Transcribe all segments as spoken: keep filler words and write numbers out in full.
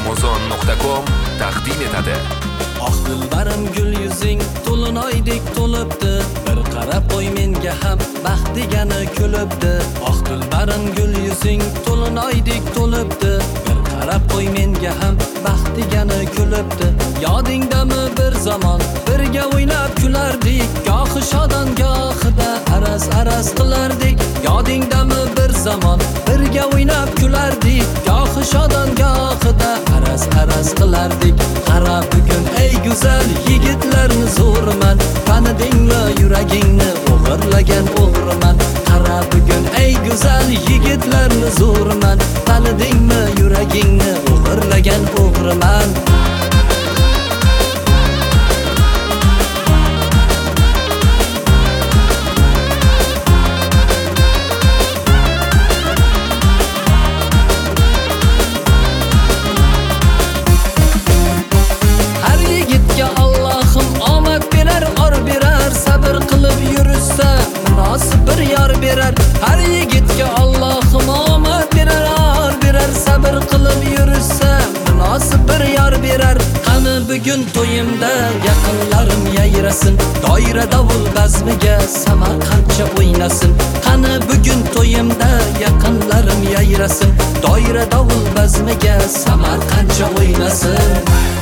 amazon nuqta com taqdim etadi. Ah dilbarim gul yuzing to'linoydek to'libdi, bir qarab qo'y menga ham baxt degani kulibdi. Ah dilbarim gul yuzing to'linoydek to'libdi, bir qarab qo'y menga ham baxt degani kulibdi. Yodingdami bir zamon birga o'ynab kulardik, gohi shodon gohida araz araz qilardik. Yodingdami bir zamon birga o'ynab kulardik, gohi shodon gohida araz araz qilardik. Qara bugun ey go'zal yigitlarni zo'rman, tanidingmi yuragingni o'g'irlagan o'g'riman. Qara bugun ey go'zal yigitlarni zo'rman, tanidingmi yuragingni o'g'irlagan o'g'riman. Bir yor berar, har yigitga Allohim omad berar, or berar, sabr qilib yursa munosib bir yor berar. Qani bugun to'yimda yaqinlarim yayrasın, doira davul bazmiga Samarqandcha o'ynasin. Qani bugun to'yimda yaqinlarim yayrasın, doira davul bazmiga Samarqandcha o'ynasin.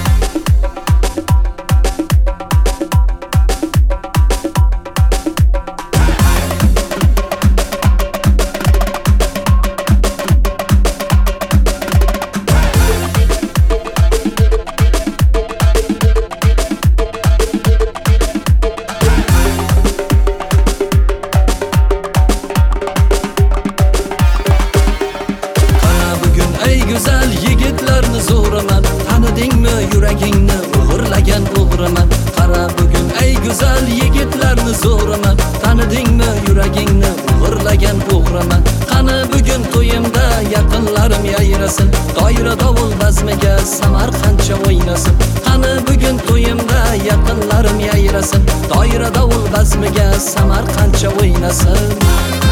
Güzel yigitlarni zo'raman, tanidingmi yuragingni o'g'irlagan o'g'riman. Qara bugun ey go'zal yigitlarni zo'raman, tanidingmi yuragingni o'g'irlagan o'g'riman. Qani bugun to'yimda yaqinlarim yayrasın, doira davul bazmiga Samarqandcha o'ynasin. Qani bugun to'yimda yaqinlarim yayrasın, doira davul bazmiga Samarqandcha o'ynasin.